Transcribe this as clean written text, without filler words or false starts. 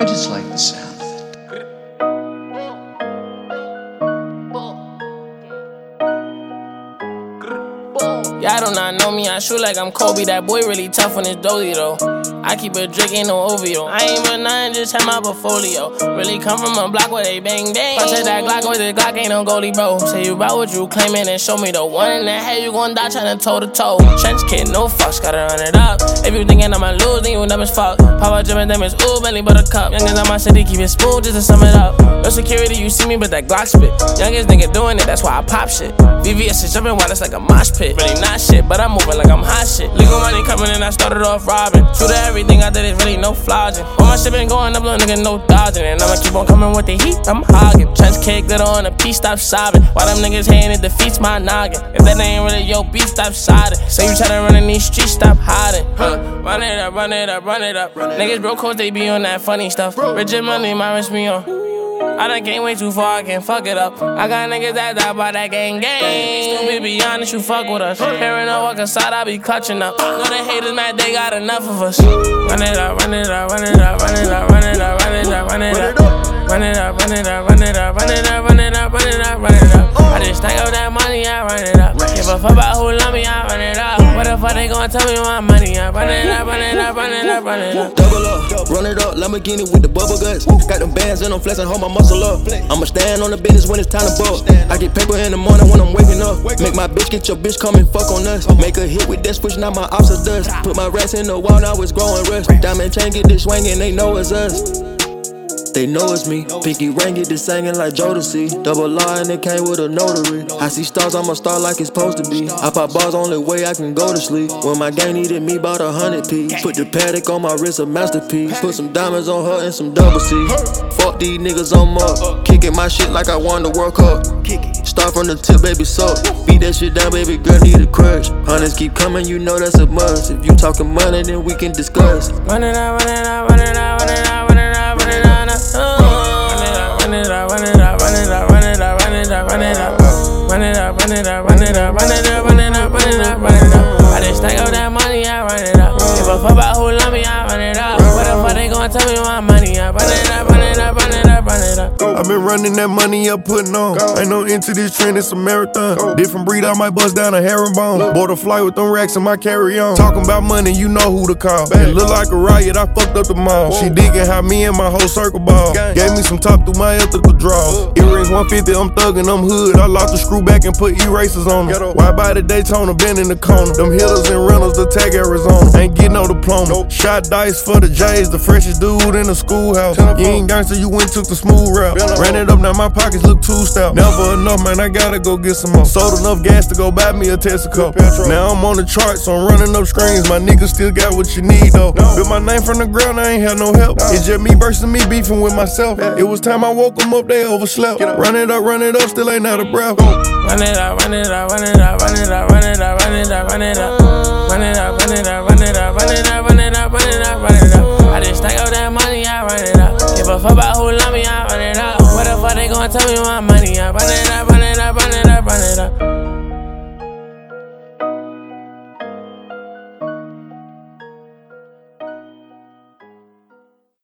just like the sound of it. Y'all do not know me, I shoot like I'm Kobe. That boy really tough on his dolly though. I keep a drink, ain't no OVO. I ain't but nothing, just have my portfolio. Really come from a block where they bang bang. Punch at that Glock with the Glock, ain't no goalie, bro. Say you about what you claiming and show me the one in the head, you gon' die tryna toe to toe. Trench kid, no fucks, gotta run it up. If you thinking I'ma lose, then you dumb as fuck. Papa drippin' them is ooh, Bentley buttercup. Youngins on my city, keep it smooth just to sum it up. No security, you see me, but that Glock spit. Youngest nigga doing it, that's why I pop shit. VVS is jumping wild, it's like a mosh pit. Really not shit, but I'm moving like I'm hot shit. Legal money coming in, I started off robbing. True to everything I did, it's really no flogging. All my shit been going up, little nigga, no dodging. And I'ma keep on coming with the heat, I'm hogging. Trench cake, glitter on a piece, stop sobbing. While them niggas hating, it defeats my noggin. If that ain't really your beef, stop siding. Say you tryna run in these streets, stop hiding. Run it up, run it up, run it up. Niggas broke cause they be on that funny stuff. Rigid money, my wrist me on. I done came way too far, I can't fuck it up. I got niggas that die by that gang. Stupid, be honest, you fuck with us. Paranoid, walk inside, I be clutching up. Know the haters mad, they got enough of us. Run it up, run it up, run it up, run it up, run it up, run it up, run it up. Run it up, run it up, run it up, run it up, run it up, run it up, run it up. I just stack up that money, I run it up. Give a fuck about who love me, I run it up. What the fuck they gon' tell me my money? I run it up, run it up, run it up, run it up. Double up, run it up, Lamborghini with the bubble guts. Got them bands and I'm flexing, hold my muscle up. I'ma stand on the business when it's time to bust. I get paper in the morning when I'm waking up. Make my bitch get your bitch come and fuck on us. Make a hit with that switch, now my ops are dust. Put my rats in the wall, now it's growing rust. Diamond chain get this swinging, they know it's us. They know it's me. Pinky ring get this singing like Jodeci. Double R and it came with a notary. I see stars, I'm a star like it's supposed to be. I pop bars, only way I can go to sleep. When my gang needed me, bought 100 P. Put the Patek on my wrist, a masterpiece. Put some diamonds on her and some double C. Fuck these niggas, I'm up. Kicking my shit like I won the World Cup. Start from the tip, baby, suck. Beat that shit down, baby girl, need a crush. Hundreds keep coming, you know that's a must. If you talking money, then we can discuss. Run it up, run it up, run it up, run it up, run it up, run it up. Run it up, run it up, run it up, run it up, run it up, run it up, run it up, run it up, run it up, run it up, run it up, run it up, run it up. I just stack up that money, I run it up. Give a fuck about who love me, I run it up. What the fuck they gon' tell me my money? I run it up, run it up, run it up, run it up. I've been running that money up, putting on. Ain't no into this trend, it's a marathon. Different breed, I might bust down a herringbone. Bought a flight with them racks in my carry-on. Talking about money, you know who to call. It look like a riot, I fucked up the mall. She digging how me and my whole circle ball. Gave me some top through my ethical draw. Earrings 150, I'm thuggin', I'm hood. I lost the screw back and put erasers on them. Why by the Daytona, been in the corner. Them hitters and rentals, the tag Arizona. Ain't get no diploma. Shot dice for the J's, the freshest dude in the schoolhouse. You ain't gangster, you went took the smooth route. Ran it up, now my pockets look too stout. Never enough, man, I gotta go get some more. Sold enough gas to go buy me a Tesla cup. Now I'm on the charts, so I'm running up screens. My niggas still got what you need though. Built my name from the ground, I ain't had no help. It's just me versus me beefing with myself. It was time I woke them up, they overslept. Run it up, still ain't out of breath. Run it up, run it up, run it up, run it up, run it up, run it up, run it up. Run it up, run it up, run it up, run it up, run it up, run it up, run it up. I just stack up that money, I run it up. Give a fuck about who love me, I run it up. What the fuck they gon' tell me my money? I run it up, run it up, run it up, run it up.